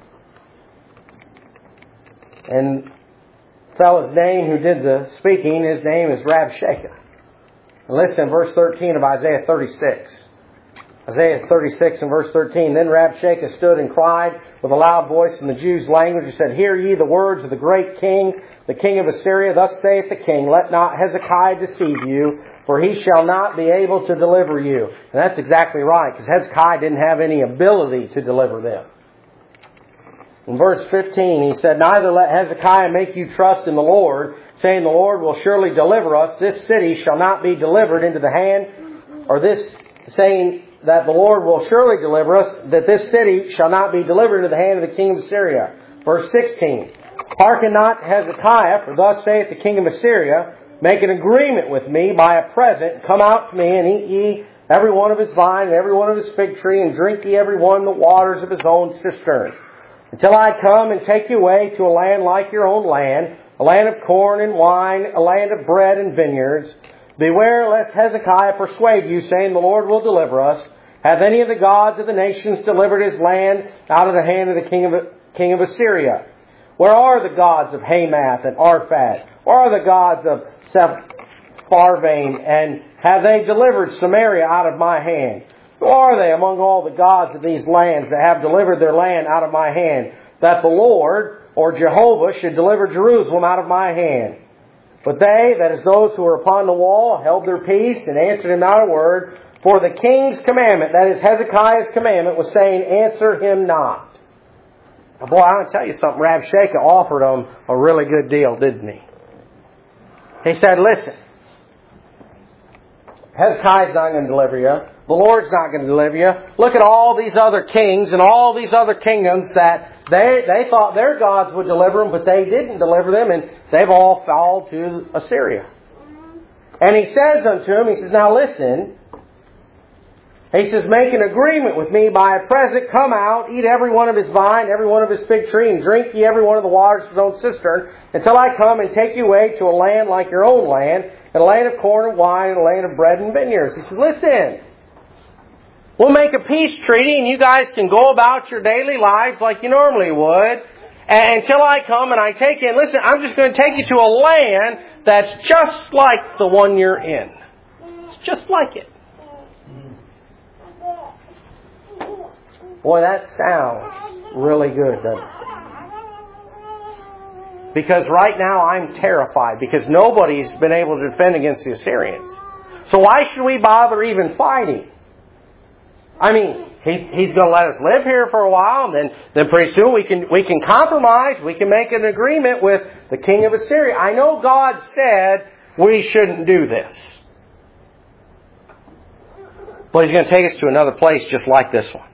S1: And fellow's name who did the speaking, his name is Rabshakeh. And listen, verse thirteen of Isaiah thirty-six. Isaiah thirty-six and verse thirteen. Then Rabshakeh stood and cried with a loud voice in the Jews' language and said, Hear ye the words of the great king, the king of Assyria. Thus saith the king, Let not Hezekiah deceive you, for he shall not be able to deliver you. And that's exactly right, because Hezekiah didn't have any ability to deliver them. In verse fifteen, he said, Neither let Hezekiah make you trust in the Lord, saying, The Lord will surely deliver us. This city shall not be delivered into the hand or this saying that the Lord will surely deliver us, that this city shall not be delivered into the hand of the king of Assyria. Verse sixteen. Hearken not to Hezekiah, for thus saith the king of Assyria, make an agreement with me by a present, come out to me, and eat ye every one of his vine, and every one of his fig tree, and drink ye every one the waters of his own cistern. Until I come and take you away to a land like your own land, a land of corn and wine, a land of bread and vineyards. Beware lest Hezekiah persuade you, saying, the Lord will deliver us. Hath any of the gods of the nations delivered his land out of the hand of the king of, king of Assyria? Where are the gods of Hamath and Arphad? Where are the gods of Sepharvaim? And have they delivered Samaria out of my hand? Who are they among all the gods of these lands that have delivered their land out of my hand? That the Lord, or Jehovah, should deliver Jerusalem out of my hand. But they, that is those who were upon the wall, held their peace and answered him not a word. For the king's commandment, that is Hezekiah's commandment, was saying, answer him not. Now, boy, I want to tell you something. Rabshakeh offered them a really good deal, didn't he? He said, listen, Hezekiah's not going to deliver you. The Lord's not going to deliver you. Look at all these other kings and all these other kingdoms that they, they thought their gods would deliver them, but they didn't deliver them, and they've all fallen to Assyria. And he says unto him, he says, now listen, he says, make an agreement with me by a present, come out, eat every one of his vine, every one of his fig tree, and drink ye every one of the waters of his own cistern, until I come and take you away to a land like your own land, and a land of corn and wine, and a land of bread and vineyards. He says, listen, we'll make a peace treaty, and you guys can go about your daily lives like you normally would, and until I come and I take you, and listen, I'm just going to take you to a land that's just like the one you're in. It's just like it. Boy, that sounds really good, doesn't it? Because right now I'm terrified because nobody's been able to defend against the Assyrians. So why should we bother even fighting? I mean, he's he's going to let us live here for a while, and then, then pretty soon we can we can compromise. We can make an agreement with the king of Assyria. I know God said we shouldn't do this. But He's going to take us to another place just like this one.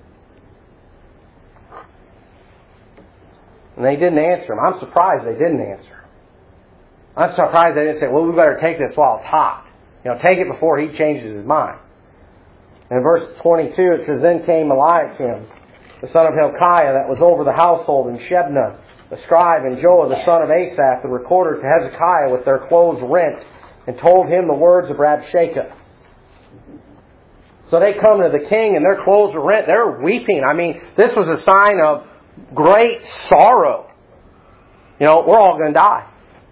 S1: And they didn't answer him. I'm surprised they didn't answer. I'm surprised they didn't say, well, we better take this while it's hot. You know, take it before he changes his mind. And in verse twenty-two it says, then came Eliakim, the son of Hilkiah, that was over the household, and Shebna, the scribe, and Joah, the son of Asaph, the recorder, to Hezekiah with their clothes rent, and told him the words of Rabshakeh. So they come to the king, and their clothes are rent. They're weeping. I mean, this was a sign of great sorrow. You know, we're all going to die.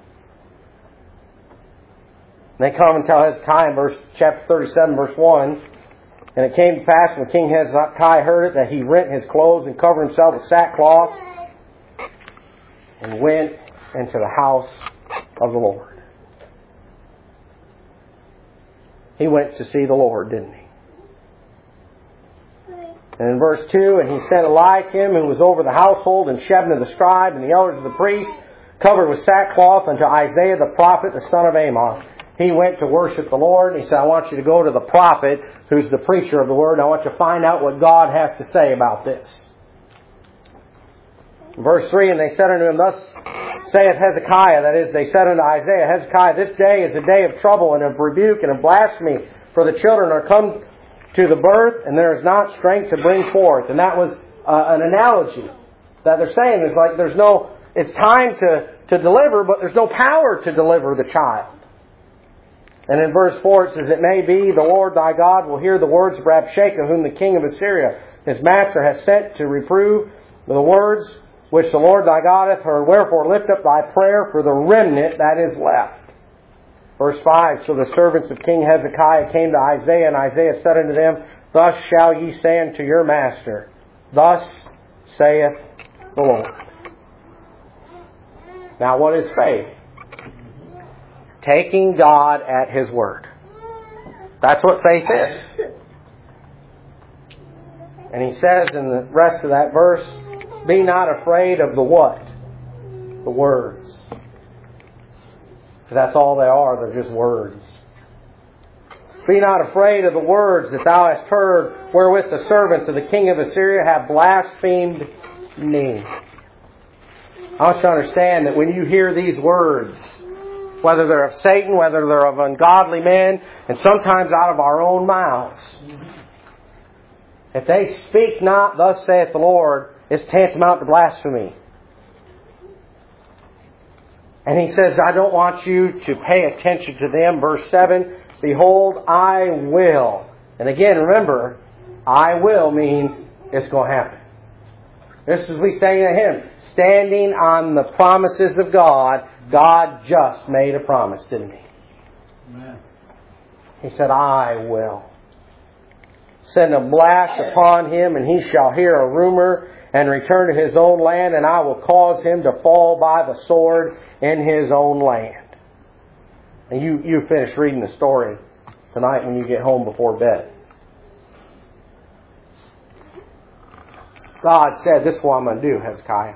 S1: And they come and tell Hezekiah in verse, chapter thirty-seven, verse one, and it came to pass when King Hezekiah heard it, that he rent his clothes and covered himself with sackcloth and went into the house of the Lord. He went to see the Lord, didn't he? And in verse two, and he sent Eliakim, who was over the household, and Shebna the scribe, and the elders of the priests, covered with sackcloth, unto Isaiah the prophet, the son of Amoz. He went to worship the Lord, and he said, I want you to go to the prophet, who's the preacher of the word, and I want you to find out what God has to say about this. Verse three, and they said unto him, thus saith Hezekiah, that is, they said unto Isaiah, Hezekiah, this day is a day of trouble, and of rebuke, and of blasphemy, for the children are come to the birth, and there is not strength to bring forth. And that was uh, an analogy that they're saying is like there's no, it's time to, to deliver, but there's no power to deliver the child. And in verse four it says, it may be the Lord thy God will hear the words of Rabshakeh, whom the king of Assyria, his master, has sent to reprove the words which the Lord thy God hath heard. Wherefore lift up thy prayer for the remnant that is left. Verse five, so the servants of King Hezekiah came to Isaiah, and Isaiah said unto them, thus shall ye say unto your master, thus saith the Lord. Now what is faith? Taking God at His word. That's what faith is. And he says in the rest of that verse, be not afraid of the what? The words. Because that's all they are. They're just words. Be not afraid of the words that thou hast heard, wherewith the servants of the king of Assyria have blasphemed me. I want you to understand that when you hear these words, whether they're of Satan, whether they're of ungodly men, and sometimes out of our own mouths, if they speak not, thus saith the Lord, it's tantamount to blasphemy. And He says, I don't want you to pay attention to them. Verse seven, behold, I will. And again, remember, I will means it's going to happen. This is we say to Him, standing on the promises of God. God just made a promise, didn't He? Amen. He said, I will send a blast upon him, and he shall hear a rumor and return to his own land, and I will cause him to fall by the sword in his own land. And you, you finish reading the story tonight when you get home before bed. God said, this is what I'm going to do, Hezekiah.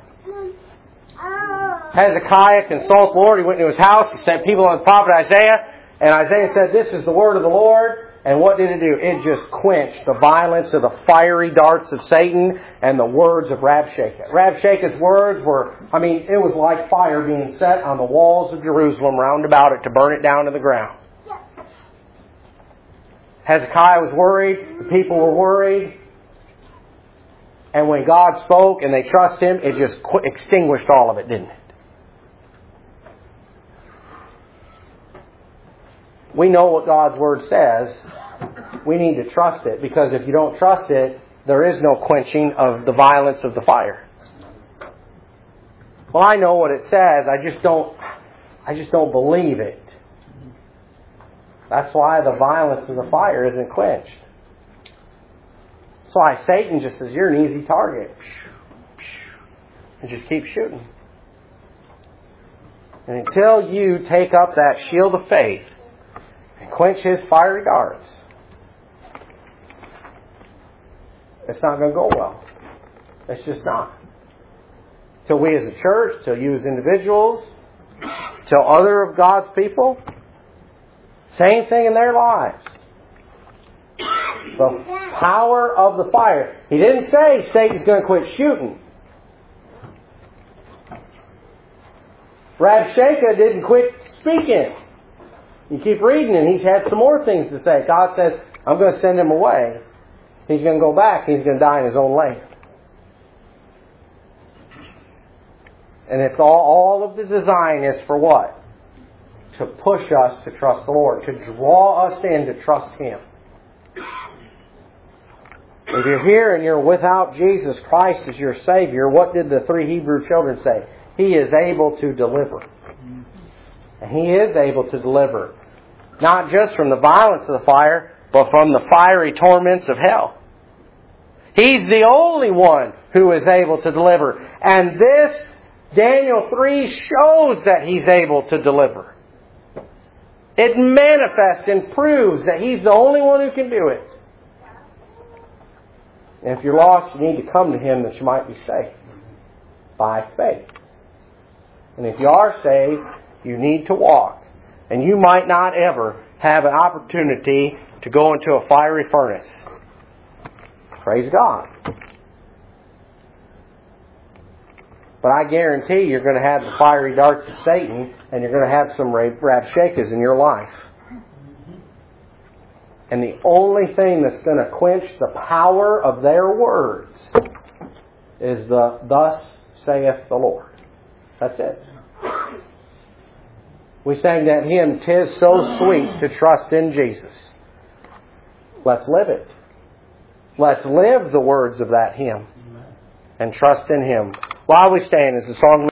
S1: Hezekiah consulted the Lord. He went to his house. He sent people on the prophet Isaiah. And Isaiah said, this is the word of the Lord. And what did it do? It just quenched the violence of the fiery darts of Satan and the words of Rabshakeh. Rabshakeh's words were, I mean, it was like fire being set on the walls of Jerusalem round about it to burn it down to the ground. Hezekiah was worried. The people were worried. And when God spoke and they trust Him, it just extinguished all of it, didn't it? We know what God's Word says. We need to trust it, because if you don't trust it, there is no quenching of the violence of the fire. Well, I know what it says. I just don't, I just don't believe it. That's why the violence of the fire isn't quenched. That's why Satan just says, you're an easy target. And just keep shooting. And until you take up that shield of faith and quench his fiery darts, it's not going to go well. It's just not. Till we as a church, till you as individuals, till other of God's people, same thing in their lives. The power of the fire. He didn't say Satan's going to quit shooting. Rabshakeh didn't quit speaking. You keep reading and he's had some more things to say. God says, I'm going to send him away. He's going to go back. He's going to die in his own land. And it's all, all of the design is for what? To push us to trust the Lord. To draw us in to trust Him. If you're here and you're without Jesus Christ as your Savior, what did the three Hebrew children say? He is able to deliver. And He is able to deliver. Not just from the violence of the fire, but from the fiery torments of hell. He's the only one who is able to deliver. And this, Daniel three, shows that He's able to deliver. It manifests and proves that He's the only one who can do it. And if you're lost, you need to come to Him that you might be saved. By faith. And if you are saved, you need to walk. And you might not ever have an opportunity to go into a fiery furnace. Praise God. But I guarantee you're going to have the fiery darts of Satan, and you're going to have some Rabshakehs in your life. And the only thing that's going to quench the power of their words is the thus saith the Lord. That's it. We sang that hymn, 'Tis so sweet to trust in Jesus. Let's live it. Let's live the words of that hymn and trust in Him. While we stand as the song